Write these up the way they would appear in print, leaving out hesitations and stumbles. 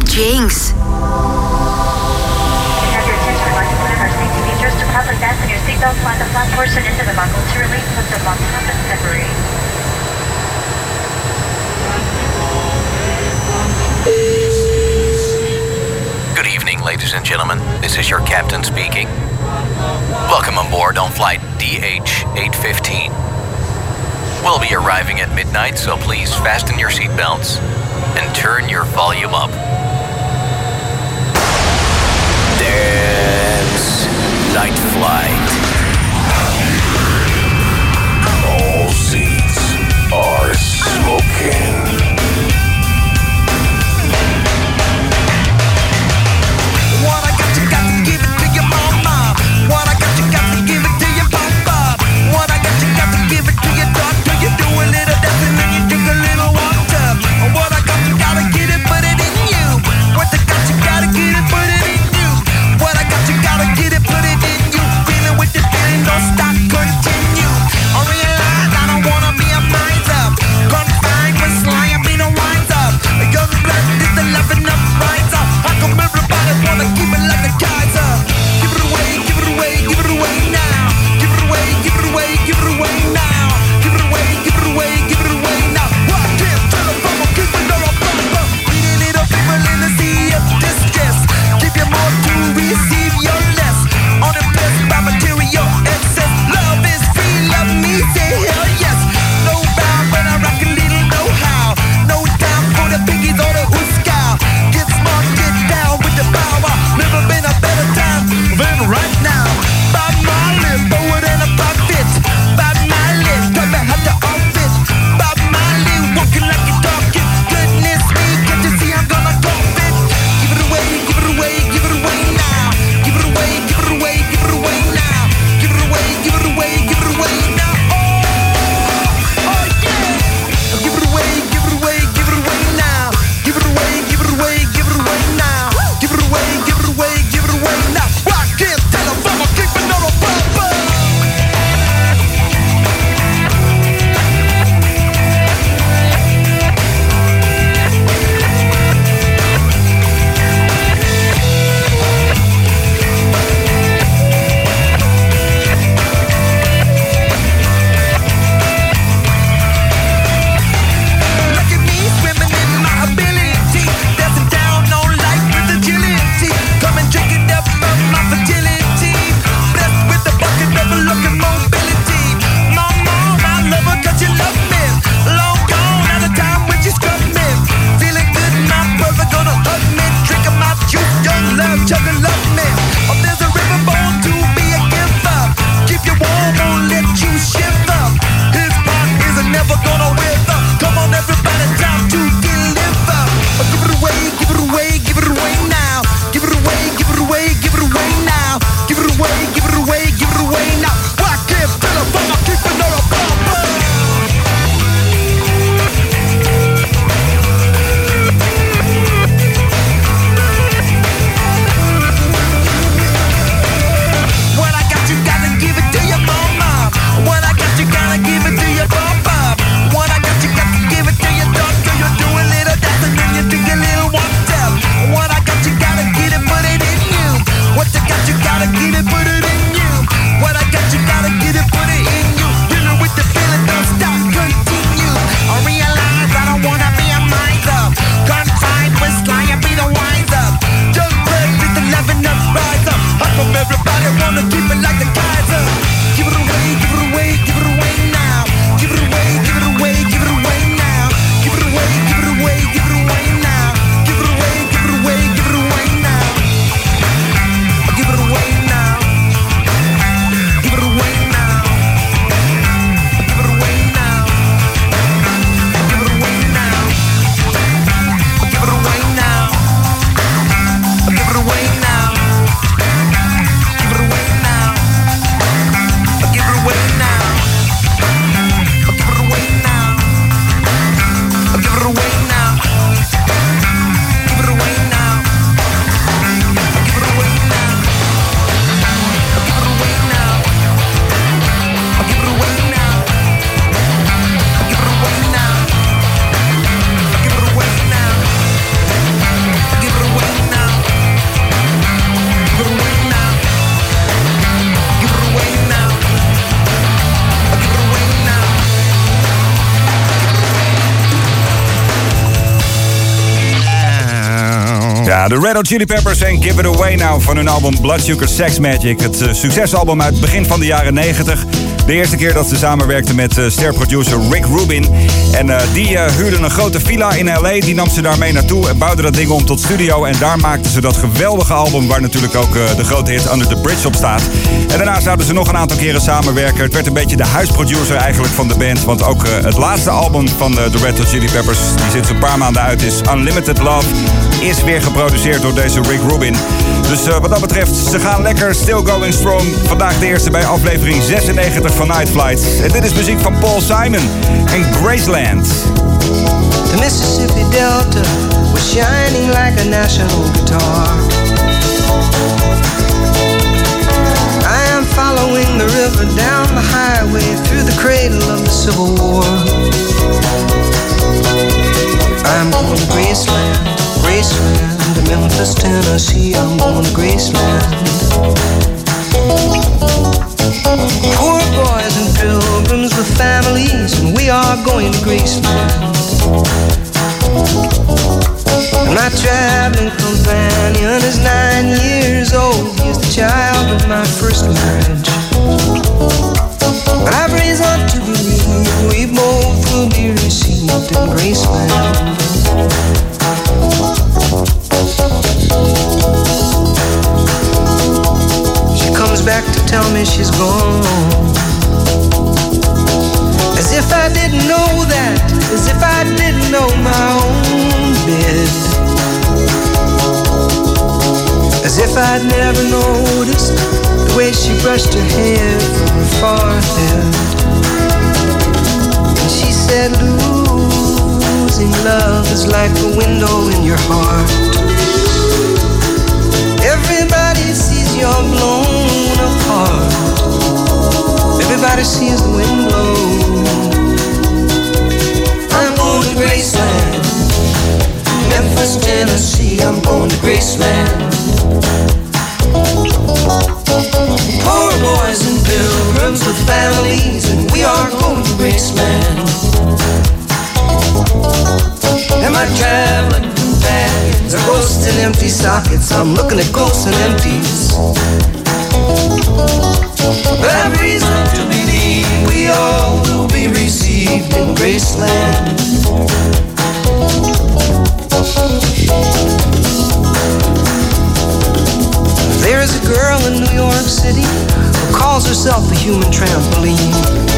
Jinx. Have your attention, I'd like to put in our safety features to properly fasten your seatbelt, slide the flat portion into the buckle to release, lift them on top and separate. Good evening, ladies and gentlemen. This is your captain speaking. Welcome aboard on flight DH-815. We'll be arriving at midnight, so please fasten your seatbelts and turn your volume up. Dance Night Flight. All seats are smoking. What I got to give it to your mama. What I got to give it to your papa. What I got to give it to your doctor. You do a little dancing and you drink a little water. What I got to get it, put it in you. What I got to get it, put it in you. What I got to get it, put it in you. Feeling Ja, de Red Hot Chili Peppers en Give It Away Now van hun album Blood Sugar Sex Magic. Het succesalbum uit het begin van de jaren 90. De eerste keer dat ze samenwerkten met sterproducer Rick Rubin. En die huurde een grote villa in L.A. Die nam ze daarmee naartoe en bouwde dat ding om tot studio. En daar maakten ze dat geweldige album waar natuurlijk ook de grote hit Under the Bridge op staat. En daarna zouden ze nog een aantal keren samenwerken. Het werd een beetje de huisproducer eigenlijk van de band. Want ook het laatste album van de Red Hot Chili Peppers, die sinds een paar maanden uit is, Unlimited Love, is weer geproduceerd door deze Rick Rubin. Dus wat dat betreft, ze gaan lekker, still going strong. Vandaag de eerste bij aflevering 96 van Night Flight. En dit is muziek van Paul Simon en Graceland. The Mississippi Delta was shining like a national guitar. I am following the river down the highway through the cradle of the Civil War. I'm going to Graceland, Graceland, to Memphis, Tennessee. I'm going to Graceland. Poor boys and pilgrims with families, and we are going to Graceland. And my traveling companion is 9 years old. He is the child of my first marriage. But I've reason to believe we both will be received in Graceland. She comes back to tell me she's gone, as if I didn't know that, as if I didn't know my own bed, as if I'd never noticed the way she brushed her hair from her forehead. And she said, losing love is like a window in your heart. Everybody sees you're blown apart. Everybody sees the wind blow. I'm going to Graceland, Memphis, Tennessee. I'm going to Graceland. Poor boys and pilgrims with families, and we are going to Graceland. And my traveling companions are ghosts and empty sockets. I'm looking at ghosts and empties. But I've reason to believe we all will be received in Graceland. There is a girl in New York City who calls herself a human trampoline.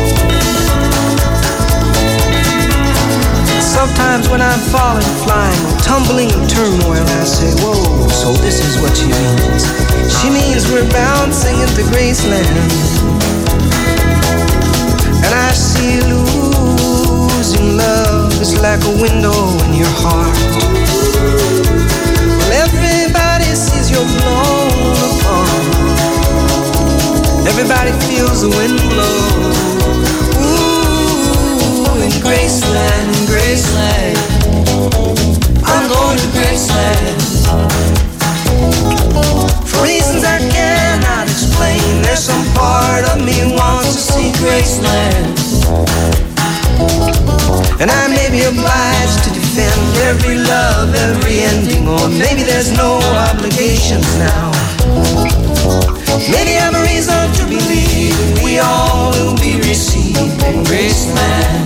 Sometimes when I'm falling, flying, or tumbling in turmoil, I say, whoa, so this is what she means. She means we're bouncing into Graceland. And I see losing love is like a window in your heart. Well, everybody sees you're blown apart. Everybody feels the wind blow. In Graceland, in Graceland, I'm going to Graceland. For reasons I cannot explain, there's some part of me wants to see Graceland. And I may be obliged to defend every love, every ending, or maybe there's no obligations now. Maybe I have a reason to believe we all will be received in Graceland.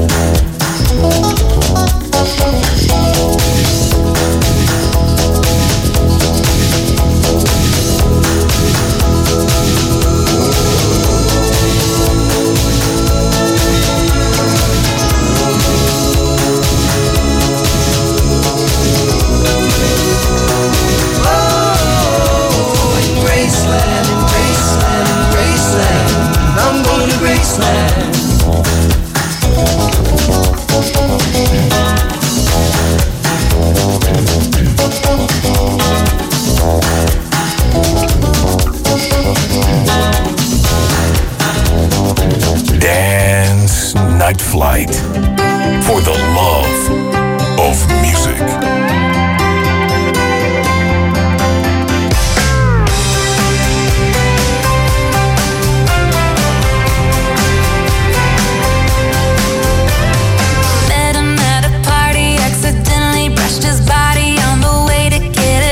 Night Flight, for the love of music. Met him at a party, accidentally brushed his body on the way to get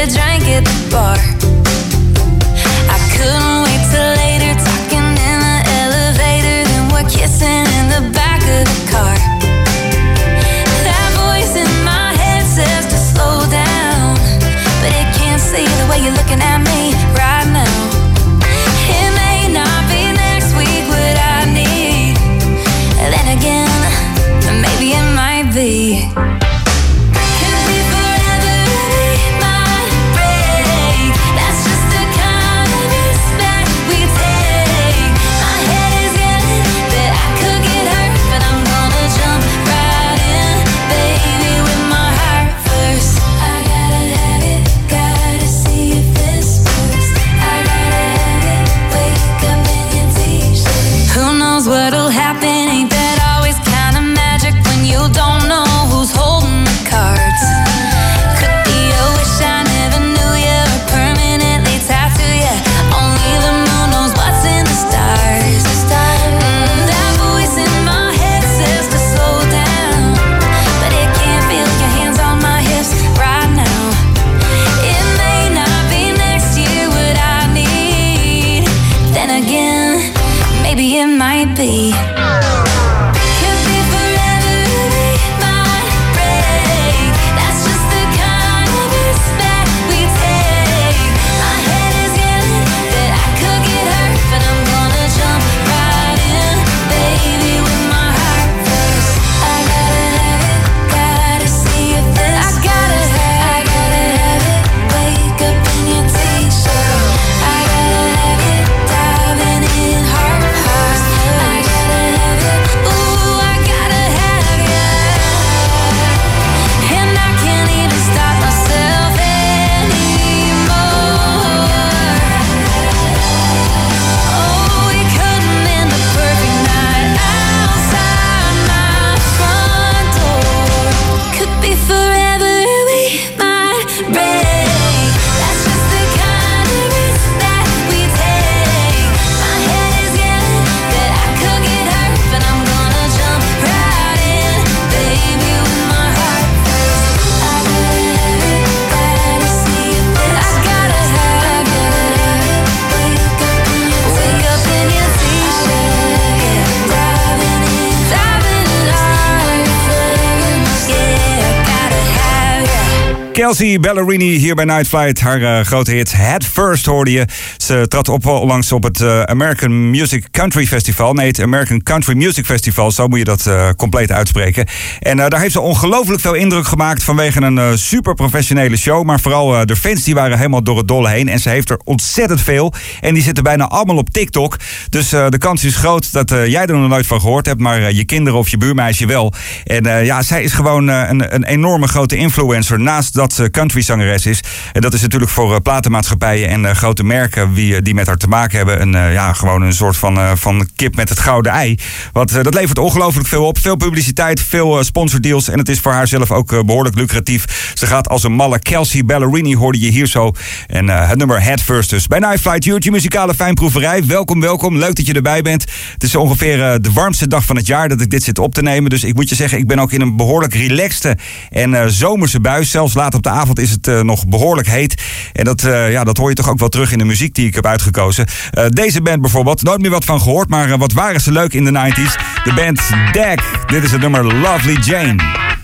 Kelsea Ballerini hier bij Night Flight. Haar grote hit Head First hoorde je. Ze trad op onlangs op het American Music Country Festival. Nee, het American Country Music Festival. Zo moet je dat compleet uitspreken. En daar heeft ze ongelooflijk veel indruk gemaakt vanwege een super professionele show. Maar vooral de fans die waren helemaal door het dolle heen. En ze heeft er ontzettend veel. En die zitten bijna allemaal op TikTok. Dus de kans is groot dat jij er nog nooit van gehoord hebt. Maar je kinderen of je buurmeisje wel. En ja, zij is gewoon een enorme grote influencer. Naast dat ze countryzangeres is. En dat is natuurlijk voor platenmaatschappijen en grote merken die met haar te maken hebben. Gewoon een soort van kip met het gouden ei. Want dat levert ongelooflijk veel op. Veel publiciteit, veel sponsordeals. En het is voor haar zelf ook behoorlijk lucratief. Ze gaat als een malle. Kelsea Ballerini hoorde je hier zo. En het nummer Head First dus. Bij Night Flight, uurtje muzikale fijnproeverij. Welkom. Leuk dat je erbij bent. Het is ongeveer de warmste dag van het jaar dat ik dit zit op te nemen. Dus ik moet je zeggen, ik ben ook in een behoorlijk relaxte en zomerse buis. Zelfs laat op de avond is het nog behoorlijk heet. En dat hoor je toch ook wel terug in de muziek die ik heb uitgekozen. Deze band bijvoorbeeld, nooit meer wat van gehoord, maar wat waren ze leuk in de 90s. De band Dag. Dit is het nummer Lovely Jane.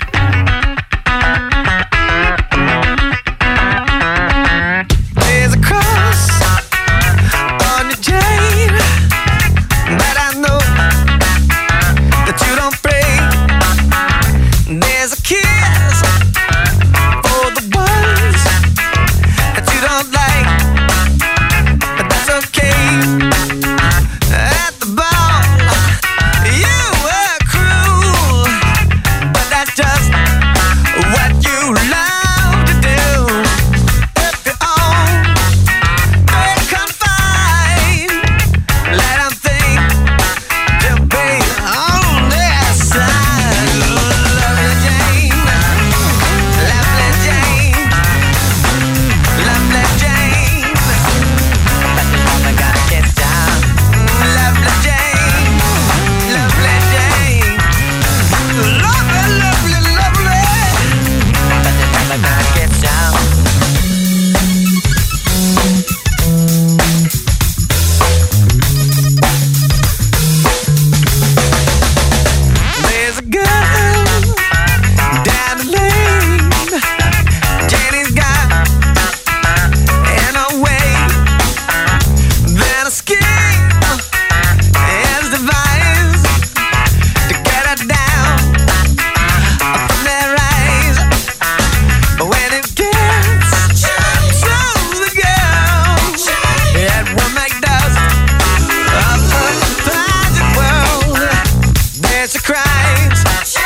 There's a cross on your chain, but I know that you don't break. There's a kiss for the ones that you don't like, but that's okay. At the ball, you were cruel, but that's just what you love to do. If you're on great confine, let them think to be on their side. Lovely Jane, lovely Jane, lovely Jane, but the woman gotta get down. Lovely Jane, lovely Jane, lovely, but the woman gotta get down. There's a girl down the lane, Jenny's got in her way. Then a scheme is devised to get her down from their eyes. But when it gets to the girl, it will make dust of her private world. Then she cries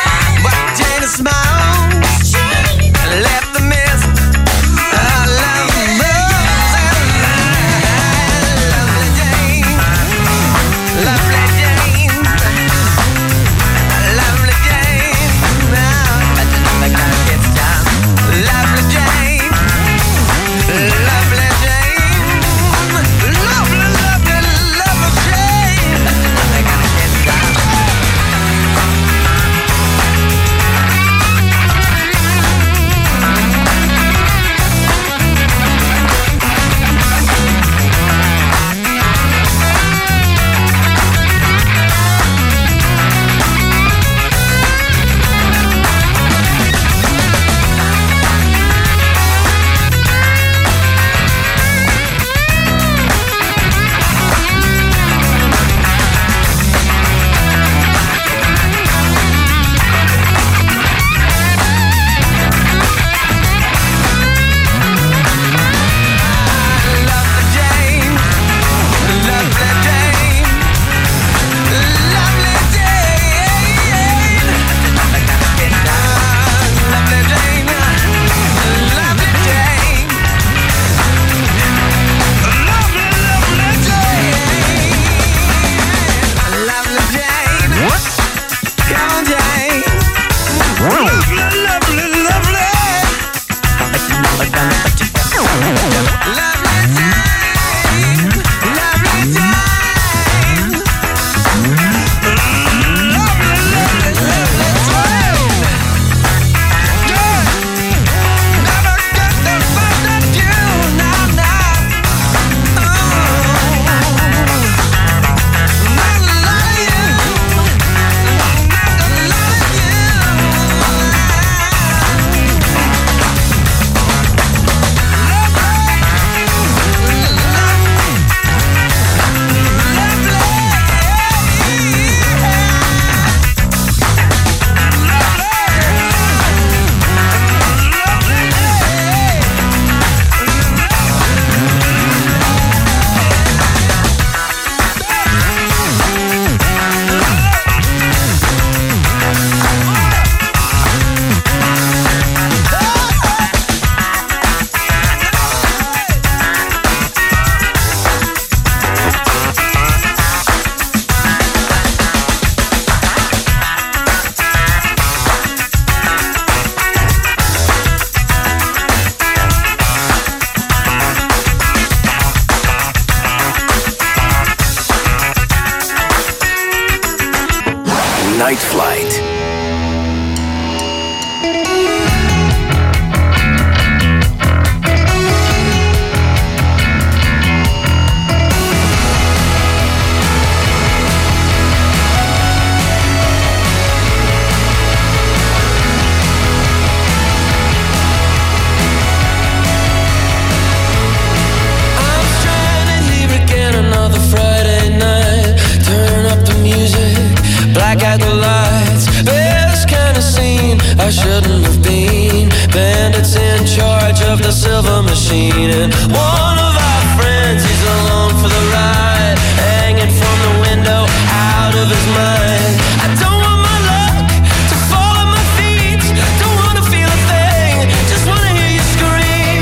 of the silver machine. And one of our friends is along for the ride, hanging from the window, out of his mind. I don't want my luck to fall at my feet, don't want to feel a thing, just want to hear you scream.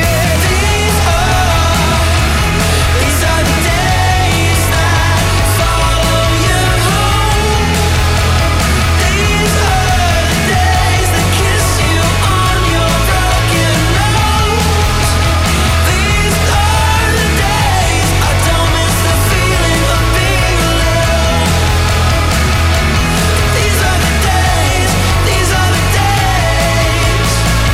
These are the days that follow you home. These are the days that kiss you on your broken nose. These are the days I don't miss the feeling of being alone. These are the days, these are the days.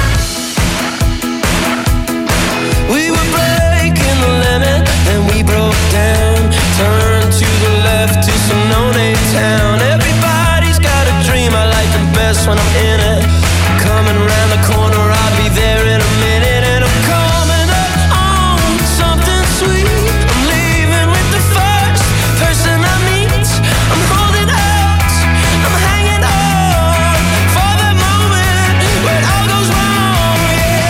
We were breaking the limit, then we broke down. Turned to the left to some no-name town. Everybody's got a dream, I like them best when I'm in it. Coming round the corner, I'll be there in a minute. And I'm coming up on something sweet. I'm leaving with the first person I meet. I'm holding out, I'm hanging on for the moment when all goes wrong. Yeah,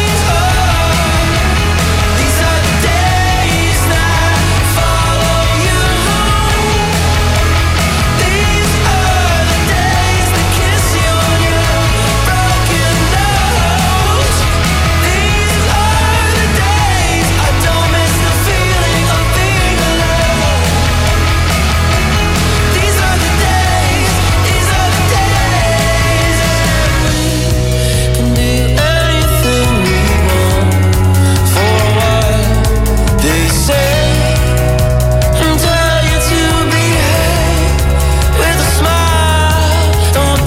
these are the days that follow you home. These are the days that kiss you on your broken nose. These are the days I don't miss the feeling of being alone. These are the days, these are the days. We can do anything we want for a while, they say, and tell you to behave with a smile. Don't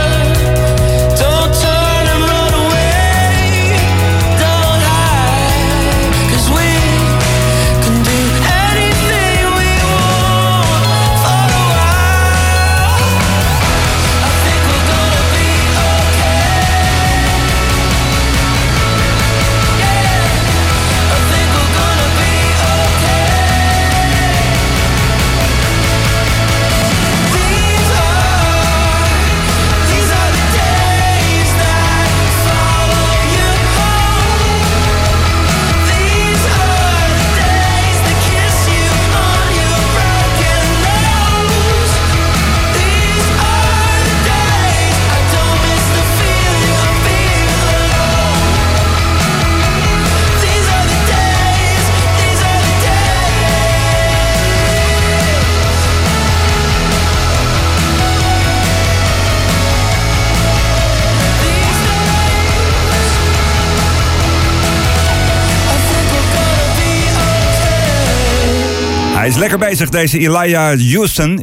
turn and run away. Don't hide, 'cause we can do anything we want for a while. I think we're gonna be okay. I think we're gonna be okay. These are the days that follow you home. These are the days that kiss you on your broken nose. These are the days I don't miss the feeling of being alone. These are the days, these are the Hij is lekker bezig, deze Elijah Houston,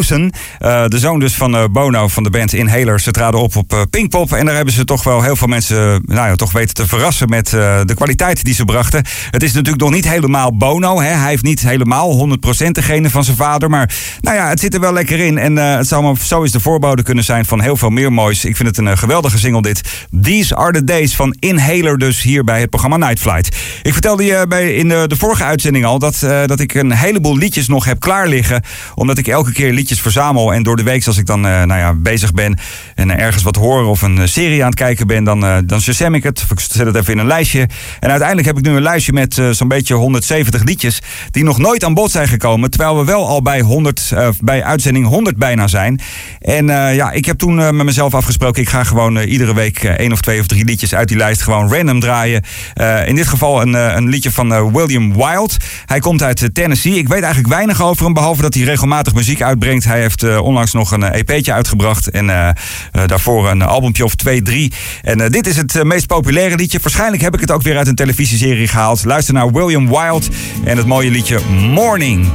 de zoon dus van Bono van de band Inhaler. Ze traden op Pinkpop en daar hebben ze toch wel heel veel mensen toch weten te verrassen met de kwaliteit die ze brachten. Het is natuurlijk nog niet helemaal Bono, hè. Hij heeft niet helemaal 100% de genen van zijn vader, maar het zit er wel lekker in en het zou maar zo eens de voorbode kunnen zijn van heel veel meer moois. Ik vind het een geweldige single dit. These Are The Days van Inhaler dus hier bij het programma Night Flight. Ik vertelde je in de vorige uitzending al dat ik een heleboel liedjes nog heb klaar liggen, omdat ik elke keer liedjes verzamel en door de week als ik dan bezig ben en ergens wat hoor of een serie aan het kijken ben, dan shazam ik het, of ik zet het even in een lijstje. En uiteindelijk heb ik nu een lijstje met zo'n beetje 170 liedjes die nog nooit aan bod zijn gekomen, terwijl we wel al bij uitzending 100 bijna zijn. En ik heb toen met mezelf afgesproken, ik ga gewoon iedere week 1 of 2 of 3 liedjes uit die lijst gewoon random draaien. In dit geval een liedje van William Wild. Hij komt uit Tennessee. Ik weet eigenlijk weinig over hem, behalve dat hij regelmatig muziek uitbrengt. Hij heeft onlangs nog een EP'tje uitgebracht en daarvoor een albumpje of 2, 3. En dit is het meest populaire liedje. Waarschijnlijk heb ik het ook weer uit een televisieserie gehaald. Luister naar William Wild en het mooie liedje Morning.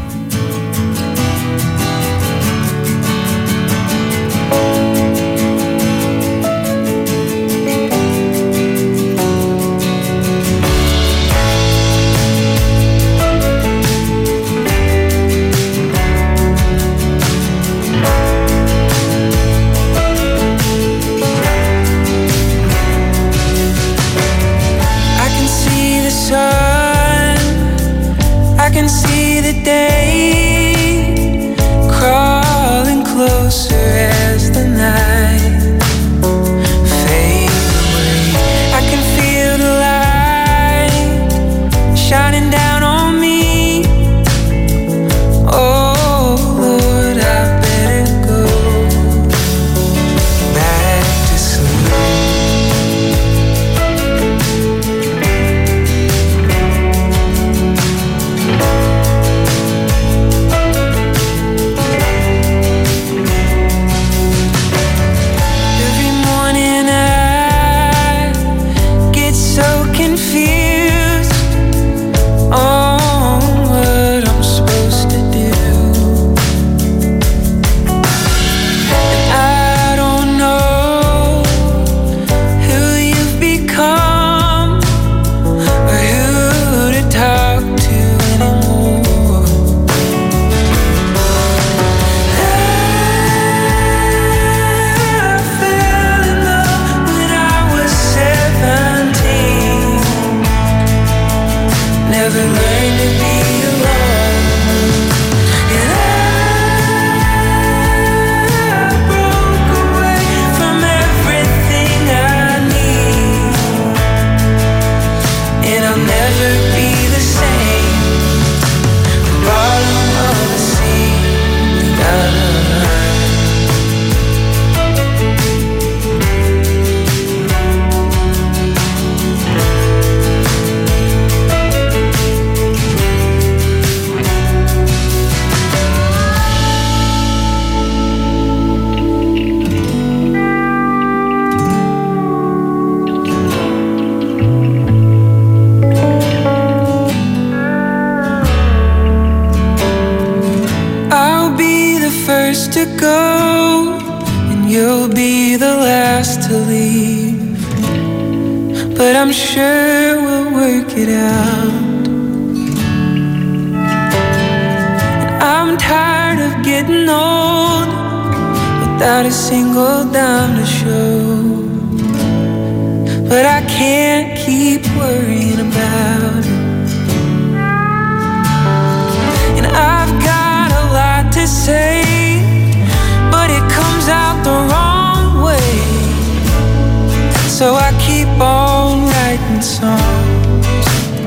I can see the day first to go, and you'll be the last to leave. But I'm sure we'll work it out. I'm tired of getting old without a single dime to show. But I can't keep worrying about it. And I've got a lot to say, but it comes out the wrong way. So I keep on writing songs.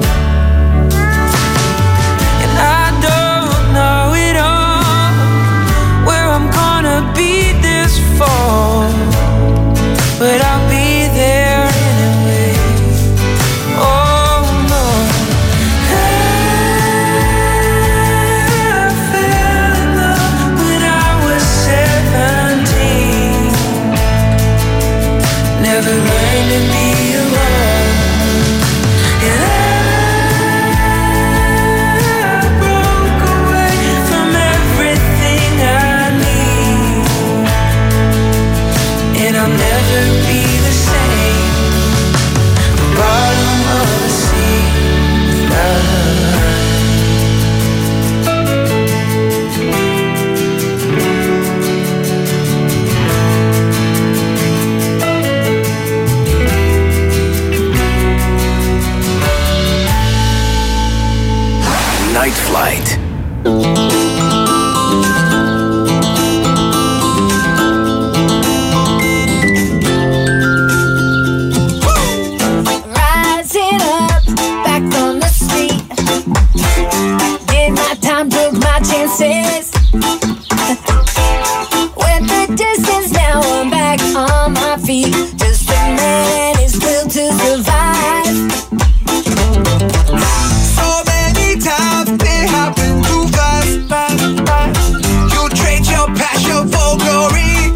And I don't know it all, where I'm gonna be this fall, but I'll be there anyway. Oh no, I fell in love when I was 17. Never learned to be alone. And I broke away from everything I need, and I'll never be the same. The bottom of the sea, Night Flight. Rising up, back on the street. Did my time, took my chances. Went the distance, now I'm back on my feet. Just a man and his will to survive. So many times it happened too fast. You trade your passion for glory.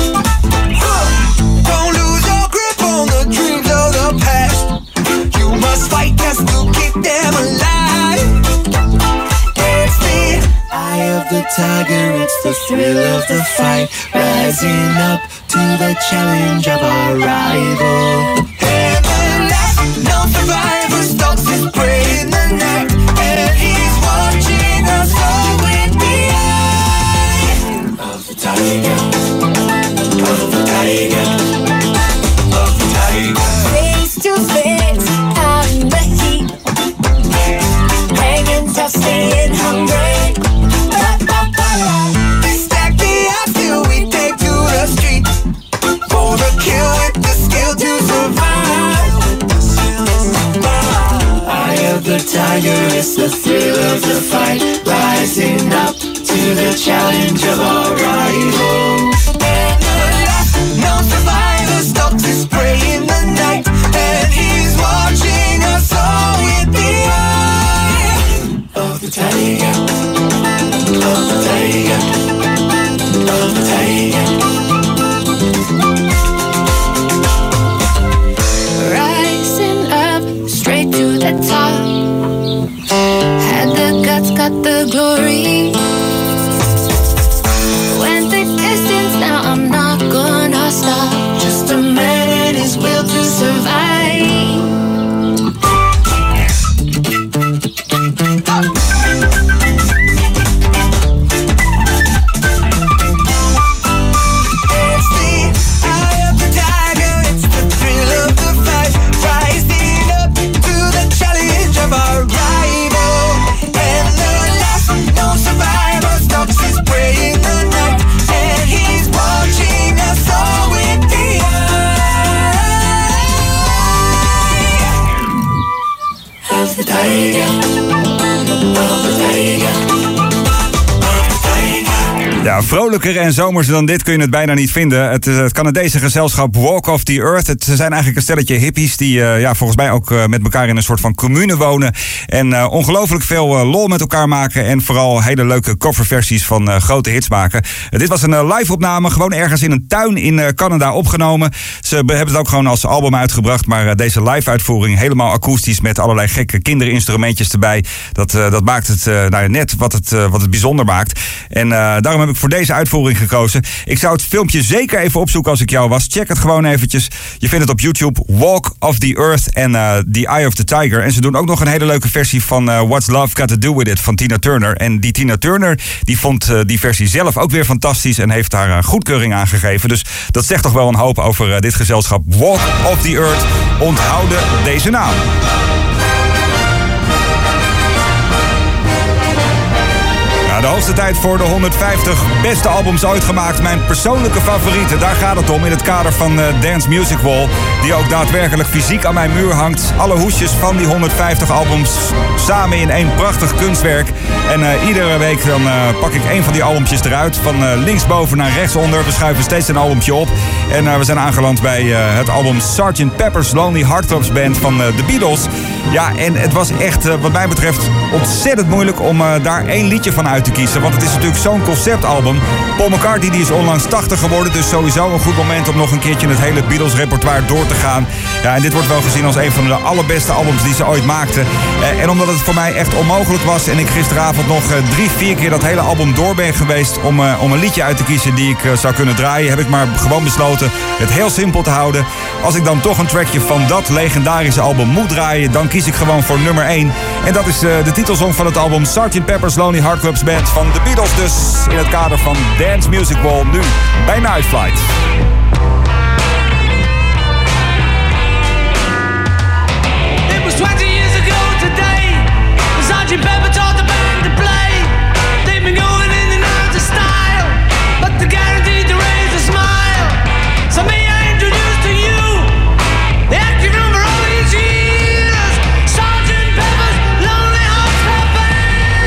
Don't lose your grip on the dreams of the past. You must fight just to keep them alive. It's the eye of the tiger, it's the thrill of the fight. Rising up to the challenge of our rival. Heaven left, no survivor stalks his prey in the night, and he's watching us all with the eye of the tiger, of the tiger, of the tiger. Face to face, out in the heat. Hanging tough, staying hungry. We stack the odds till we take to the street, for the kill with the skill to survive. Eye of the tiger, it's the thrill of the fight. Rising up to the challenge of our rival. And the last known survivor stalks his prey in the night, and he's watching us all with the eye of the tiger, of the tiger, of the tiger. Rising up, straight to the top. Had the guts, got the glory. Went the distance, now I'm not gonna stop. Just a man and his will to survive. It's the eye of the tiger, it's the thrill of the fight. Rising up to the challenge of our rival. And the last known survivor stalks his prey in the night, and he's watching us all with the eye of the tiger, of the tiger. Ja, vrolijker en zomerser dan dit kun je het bijna niet vinden. Het Canadese gezelschap Walk of the Earth. Het zijn eigenlijk een stelletje hippies die volgens mij ook met elkaar in een soort van commune wonen. En ongelooflijk veel lol met elkaar maken. En vooral hele leuke coverversies van grote hits maken. Dit was een live opname, gewoon ergens in een tuin in Canada opgenomen. Ze hebben het ook gewoon als album uitgebracht. Maar deze live uitvoering helemaal akoestisch met allerlei gekke kinderinstrumentjes erbij. Dat maakt het net wat het bijzonder maakt. En daarom heb ik voor deze uitvoering gekozen. Ik zou het filmpje zeker even opzoeken als ik jou was. Check het gewoon eventjes. Je vindt het op YouTube. Walk of the Earth en The Eye of the Tiger. En ze doen ook nog een hele leuke versie van What's Love Got to Do With It van Tina Turner. En die Tina Turner die vond die versie zelf ook weer fantastisch en heeft daar goedkeuring aan gegeven. Dus dat zegt toch wel een hoop over dit gezelschap. Walk of the Earth. Onthouden deze naam. De hoogste tijd voor de 150 beste albums ooit gemaakt. Mijn persoonlijke favorieten, daar gaat het om in het kader van Dance Music Wall. Die ook daadwerkelijk fysiek aan mijn muur hangt. Alle hoesjes van die 150 albums samen in één prachtig kunstwerk. En iedere week dan pak ik één van die albumpjes eruit. Van linksboven naar rechtsonder. We schuiven steeds een albumpje op. En we zijn aangeland bij het album Sgt. Pepper's Lonely Hearts Club Band van The Beatles. Ja, en het was echt wat mij betreft ontzettend moeilijk om daar één liedje van uit te kiezen. Want het is natuurlijk zo'n conceptalbum. Paul McCartney die is onlangs 80 geworden. Dus sowieso een goed moment om nog een keertje het hele Beatles repertoire door te gaan. Ja, en dit wordt wel gezien als een van de allerbeste albums die ze ooit maakten. En omdat het voor mij echt onmogelijk was en ik gisteravond nog 3-4 keer dat hele album door ben geweest om een liedje uit te kiezen die ik zou kunnen draaien, heb ik maar gewoon besloten het heel simpel te houden. Als ik dan toch een trackje van dat legendarische album moet draaien, dan kies ik gewoon voor nummer 1. En dat is de titelsong van het album Sgt. Pepper's Lonely Hearts Club Band van The Beatles, dus in het kader van Dance Music Wall nu bij Night Flight. It was 20 years ago today. Sgt. Pepper taught the band to play. They've been going in and out of style, but they're guaranteed to raise a smile. So may I introduce to you the active number all these years, Sgt. Pepper's Lonely Hearts Club Band.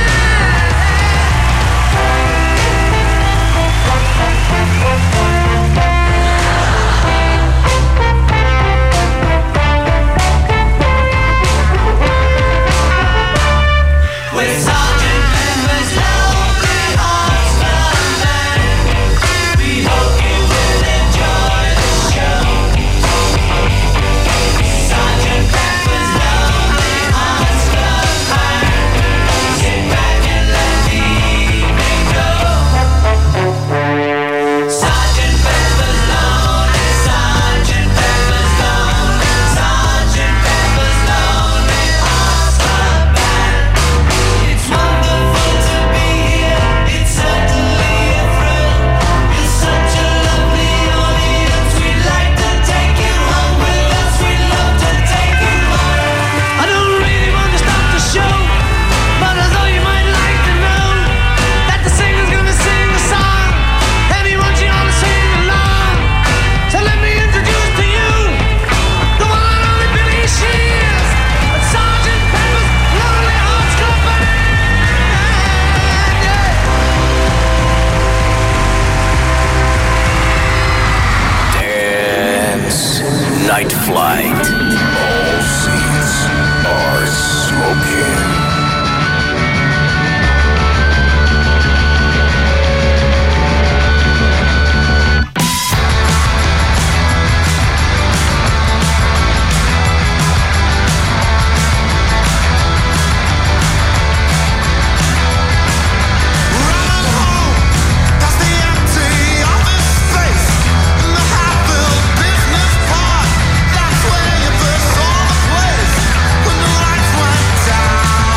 Night Flight. All seats are smoking. That's where you first saw the place when the lights went down.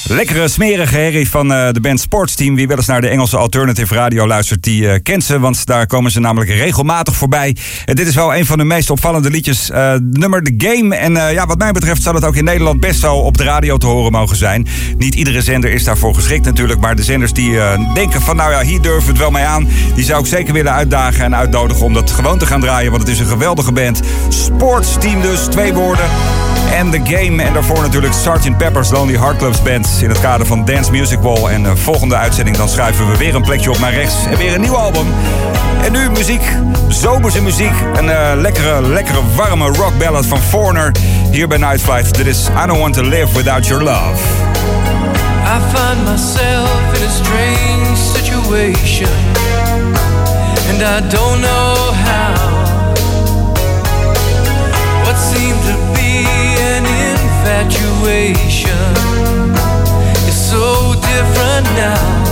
Lekkere smerige herrie van de band Sportsteam. Wie wel eens naar de Engelse alternative radio luistert, die kent ze. Want daar komen ze namelijk regelmatig voorbij. En dit is wel een van de meest opvallende liedjes. Nummer The Game. En wat mij betreft zal het ook in Nederland best wel op de radio te horen mogen zijn. Niet iedere zender is daarvoor geschikt natuurlijk. Maar de zenders die denken van hier durven we het wel mee aan. Die zou ik zeker willen uitdagen en uitnodigen om dat gewoon te gaan draaien. Want het is een geweldige band. Sportsteam dus, 2 woorden. En The Game. En daarvoor natuurlijk Sgt. Pepper's Lonely Heart Clubs Band in het kader van Dance Music Wall. En volgende uitzending dan schuiven we weer een plekje op naar rechts. En weer een nieuw album. En nu muziek, zomerse muziek. Een lekkere warme rock ballad van Foreigner. Hier bij Night Flight. Dit is I Don't Want To Live Without Your Love. I find myself in a strange situation, and I don't know how. What seemed to be an infatuation is so different now.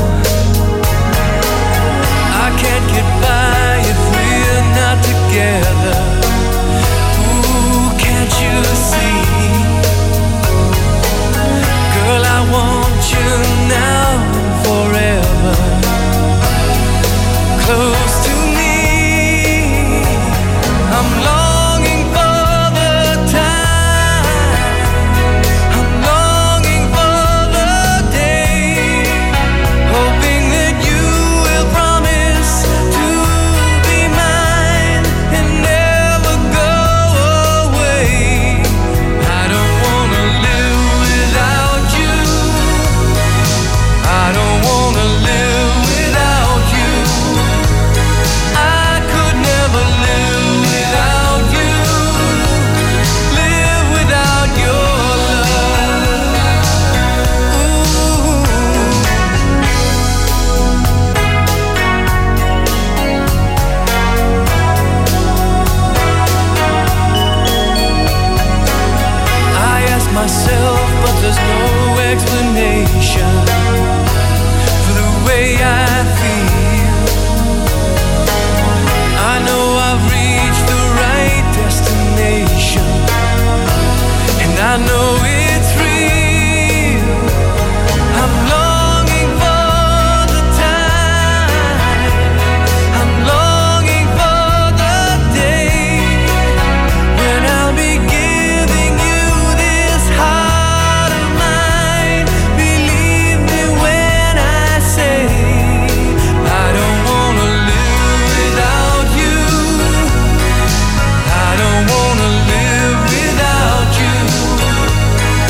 I can't get by if we're not together. Ooh, can't you see? Girl, I want you now and forever. Close to me, I'm longing for the time, I'm longing for the day, hoping that you will promise to be mine and never go away. I don't wanna live without you, I don't wanna live without you, I could never live without you, live without your love. Ooh. I ask myself, but there's no explanation for the way I feel. I know I've reached the right destination, and I know it's real. I'm longing for the time, I'm longing for the day when I'll be giving you this heart of mine. Believe me when I say I don't wanna live without you, I don't wanna live without you,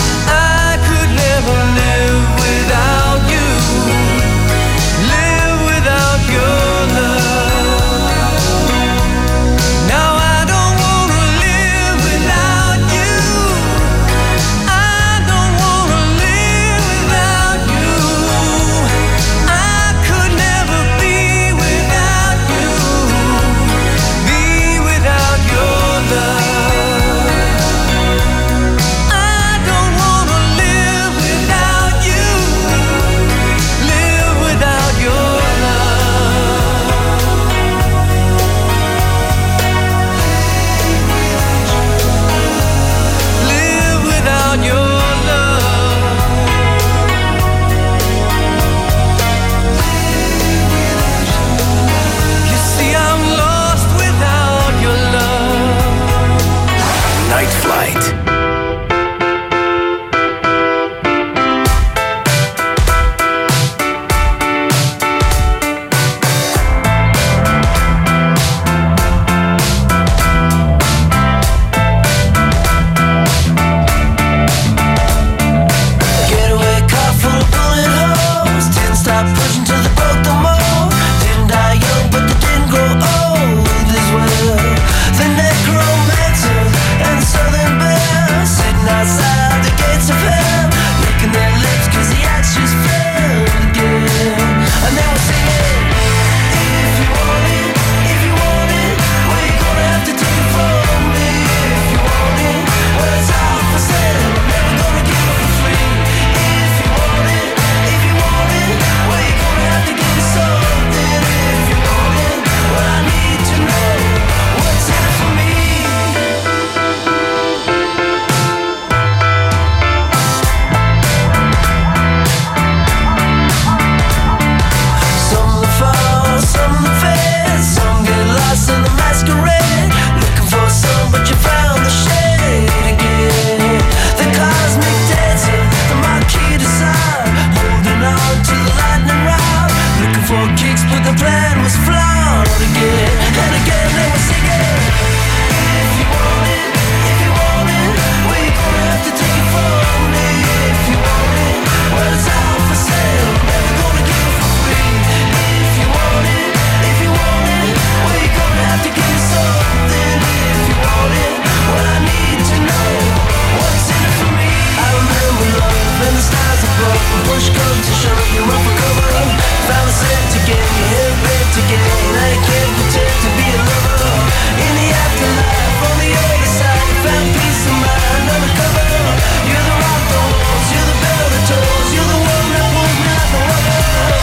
push comes to shove, you run for cover. Found a scent again, your head bent again. I can't pretend to be a lover. In the afterlife, on the other side, found peace of mind undercover. You're the rock that rolls, you're the bell that tolls, you're the one that was not the rubber.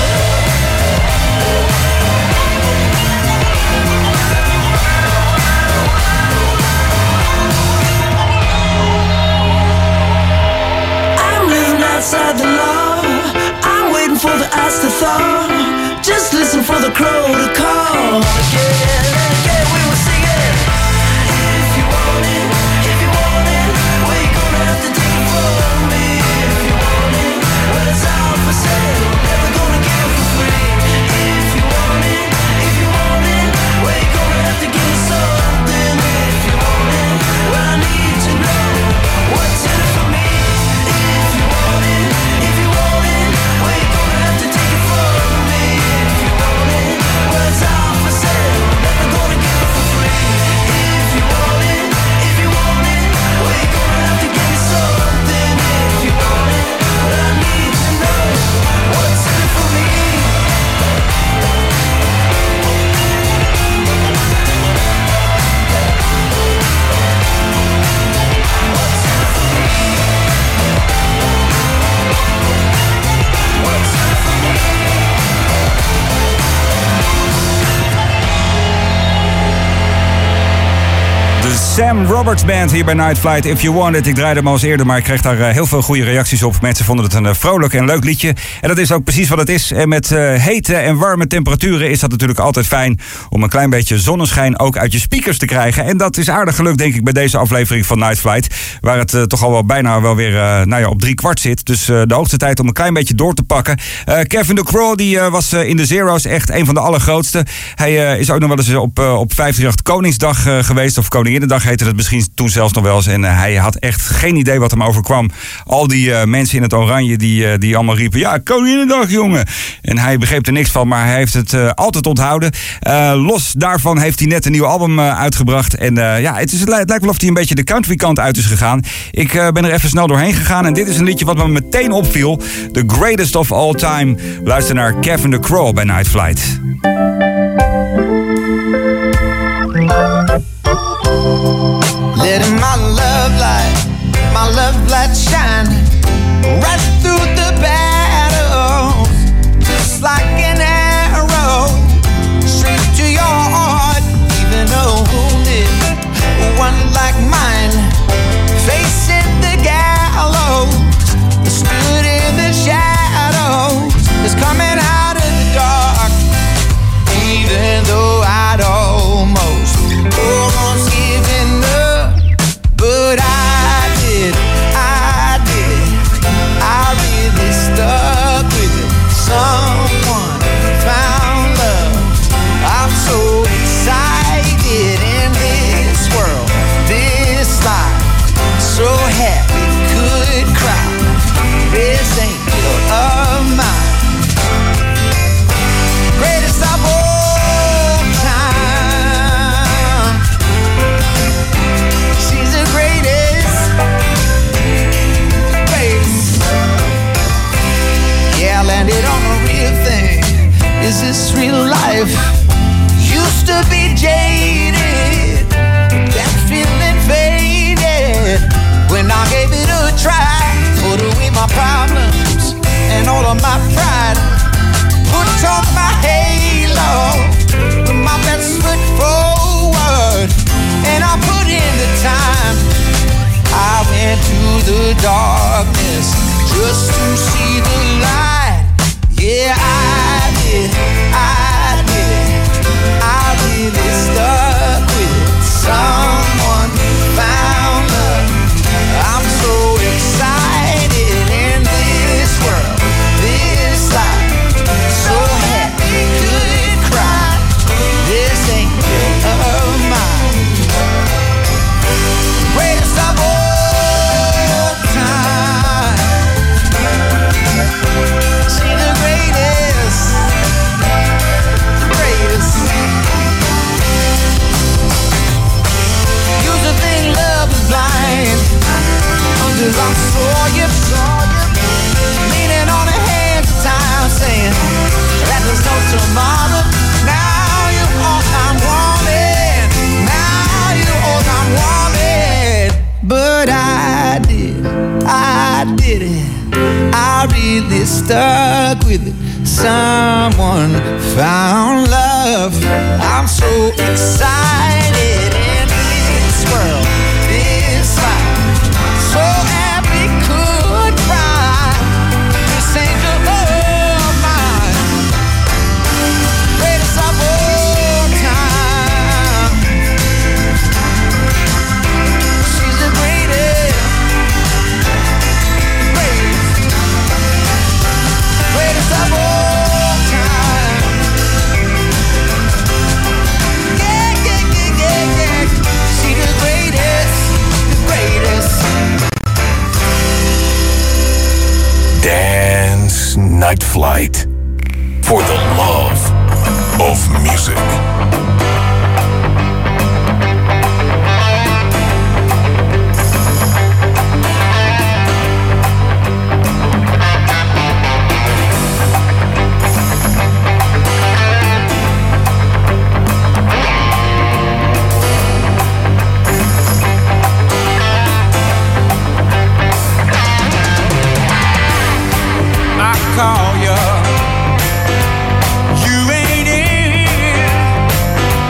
Outside the law, I'm waiting for the ice to thaw. Just listen for the crow to call. Again and again we were singing. If you want it, well you're gonna have to take it from me. If you want it, well it's all for sale, never gonna get it for free. If you want it, well you're gonna have to give me something. If you want it, well I need to know what's in it for me. Sam Roberts Band hier bij Night Flight. If You Want It. Ik draaide hem al eens eerder, maar ik kreeg daar heel veel goede reacties op. Mensen vonden het een vrolijk en leuk liedje. En dat is ook precies wat het is. En met hete en warme temperaturen is dat natuurlijk altijd fijn om een klein beetje zonneschijn ook uit je speakers te krijgen. En dat is aardig gelukt, denk ik, bij deze aflevering van Night Flight. Waar het toch al wel bijna wel weer op 3/4 zit. Dus de hoogste tijd om een klein beetje door te pakken. Kevin DeCraw, die was in de Zero's echt een van de allergrootste. Hij is ook nog wel eens op 538 Koningsdag geweest. Of Koninginnedag heette het misschien toen zelfs nog wel eens. En hij had echt geen idee wat hem overkwam. Al die mensen in het oranje die allemaal riepen, ja, Koninginnedag, jongen. En hij begreep er niks van, maar hij heeft het altijd onthouden. Los daarvan heeft hij net een nieuw album uitgebracht. En het lijkt wel of hij een beetje de country kant uit is gegaan. Ik ben er even snel doorheen gegaan. En dit is een liedje wat me meteen opviel. The Greatest of All Time. Luister naar Kevin DeCraw bij Night Flight. Letting my love light shine right through the battles, just like an arrow, straight to your heart. Even a wounded one like mine, facing the gallows, stood in the shadows, is coming out of the dark. Even though I'd almost given up, but I really stuck with it. Someone found love. I'm so excited in this world, this life, so happy could cry. This angel of mine, greatest of all time. She's the greatest. Yeah, I landed on a real thing. Is this real life? Used to be jaded, that feeling faded when I gave it a try. Put away my problems and all of my pride. Put on my halo, put my best foot forward, and I put in the time. I went to the darkness just to see the light. Yeah, I did. I really stuck with it. Someone found love. I'm so excited in this world, this life, so happy could cry. This angel of mine, greatest of all time. See the greatest. city, I really stuck with it. Someone found love. I'm so excited in this world, this life. So happy could cry. This angel of mine, greatest of all time. She's the greatest, greatest of all. Dance Night Flight for the love of music. Call you, you ain't in.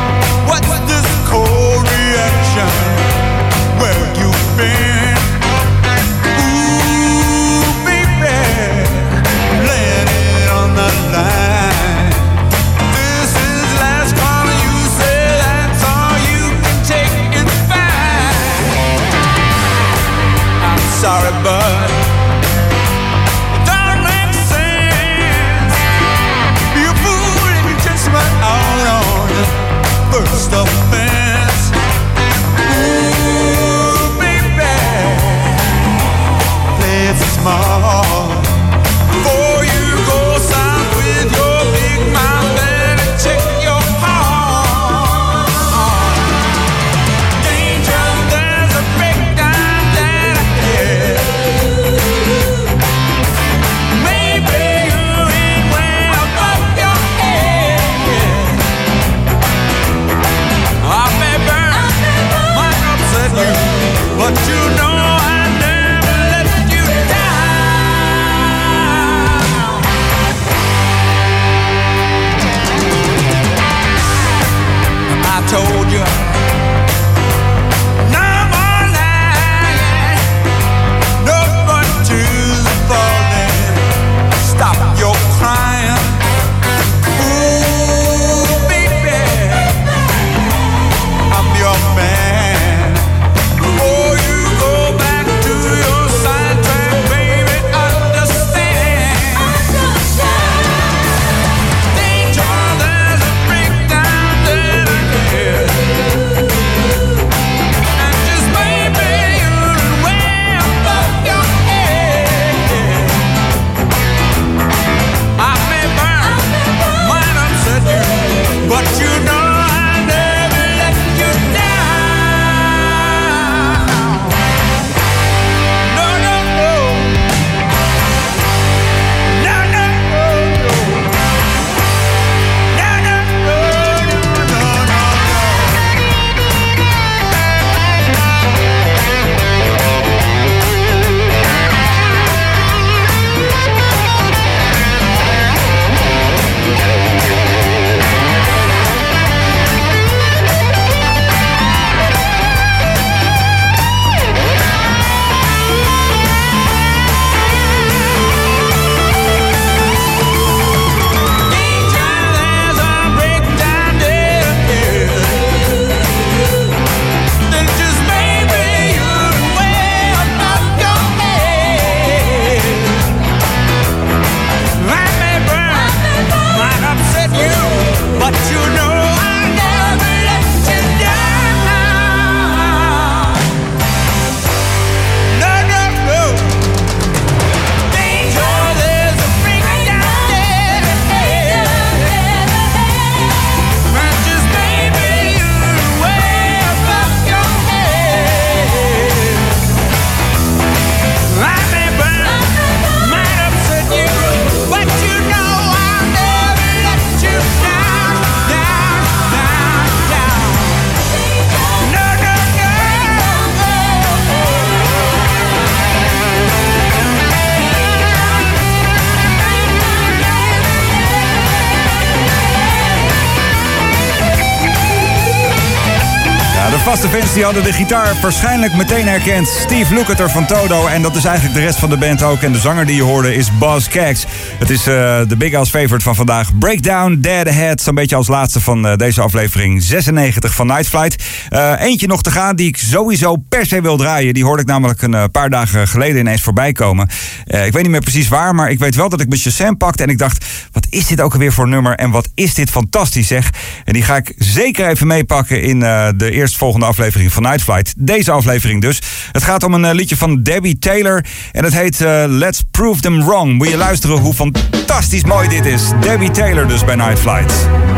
Vaste fans die hadden de gitaar waarschijnlijk meteen herkend. Steve Lukather van Toto. En dat is eigenlijk de rest van de band ook. En de zanger die je hoorde is Buzz Cax. Het is de Big House favorite van vandaag. Breakdown, Dead Ahead. Zo'n beetje als laatste van deze aflevering 96 van Night Flight. Eentje nog te gaan die ik sowieso per se wil draaien. Die hoorde ik namelijk een paar dagen geleden ineens voorbij komen. Ik weet niet meer precies waar, maar ik weet wel dat ik mijn Shazam pakte. En ik dacht, wat is dit ook alweer voor nummer? En wat is dit fantastisch zeg. En die ga ik zeker even meepakken in de eerstvolgende aflevering van Night Flight. Deze aflevering dus. Het gaat om een liedje van Debbie Taylor. En het heet Let's Prove Them Wrong. Moet je luisteren hoe fantastisch mooi dit is. Debbie Taylor dus bij Night Flight.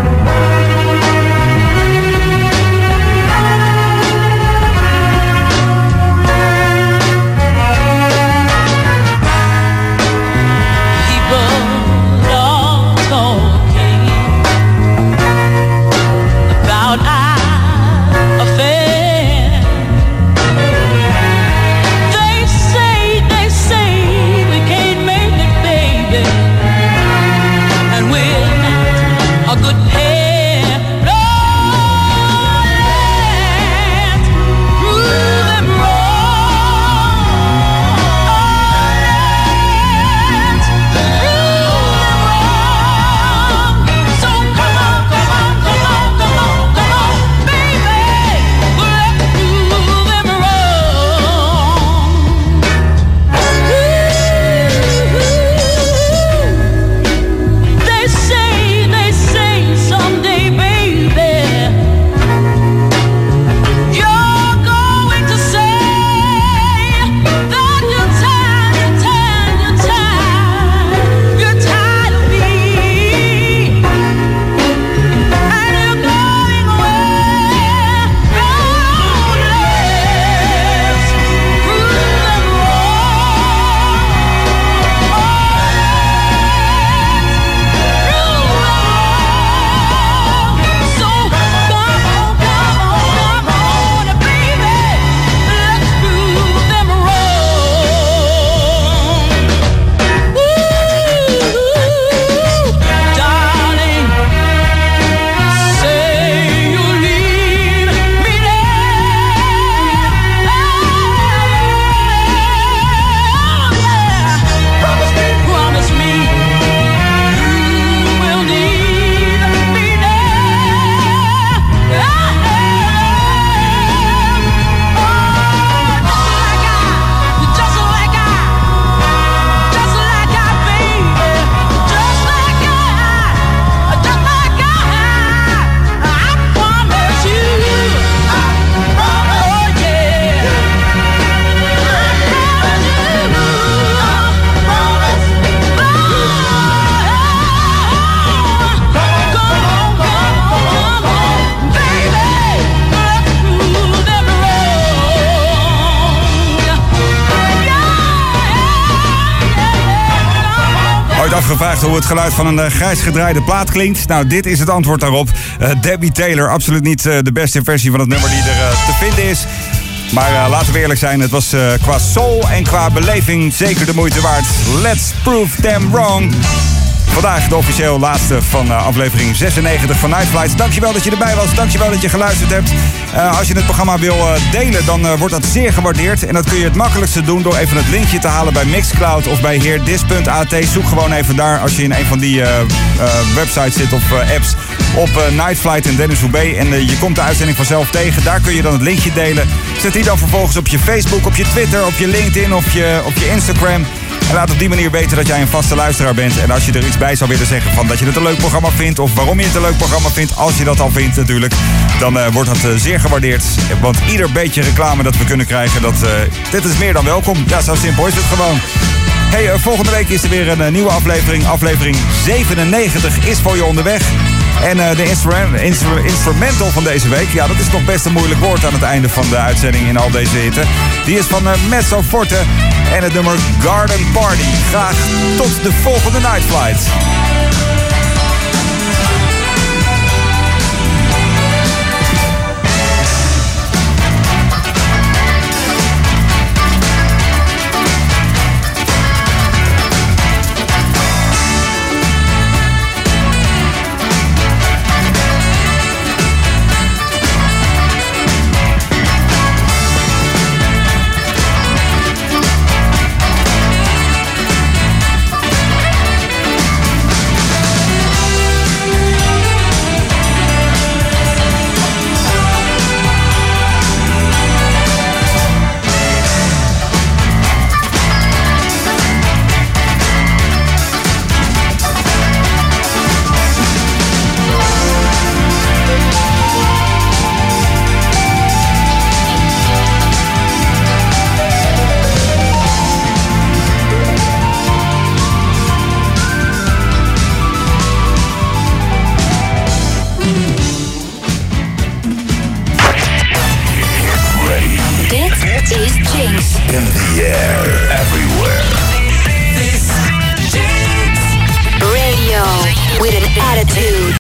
Gevraagd hoe het geluid van een grijs gedraaide plaat klinkt. Nou, dit is het antwoord daarop. Debbie Taylor, absoluut niet de beste versie van het nummer die er te vinden is. Maar laten we eerlijk zijn, het was qua soul en qua beleving zeker de moeite waard. Let's prove them wrong. Vandaag de officieel laatste van aflevering 96 van Night Flight. Dankjewel dat je erbij was. Dankjewel dat je geluisterd hebt. Als je het programma wil delen, dan wordt dat zeer gewaardeerd. En dat kun je het makkelijkste doen door even het linkje te halen bij Mixcloud of bij heerdis.at. Zoek gewoon even daar als je in een van die websites zit of apps op Night Flight en Dennis Hoebe. En je komt de uitzending vanzelf tegen. Daar kun je dan het linkje delen. Zet die dan vervolgens op je Facebook, op je Twitter, op je LinkedIn, op je Instagram. En laat op die manier weten dat jij een vaste luisteraar bent. En als je er iets bij zou willen zeggen van dat je het een leuk programma vindt, of waarom je het een leuk programma vindt, als je dat al vindt natuurlijk, dan wordt dat zeer gewaardeerd. Want ieder beetje reclame dat we kunnen krijgen, dit is meer dan welkom. Ja, zo simpel is het gewoon. Hey, volgende week is er weer een nieuwe aflevering. Aflevering 97 is voor je onderweg. En de instrumental van deze week, ja, dat is nog best een moeilijk woord aan het einde van de uitzending in al deze hitte. Die is van Mezzo Forte en het nummer Garden Party. Graag tot de volgende Night Flight. In the air, everywhere. This radio with an attitude.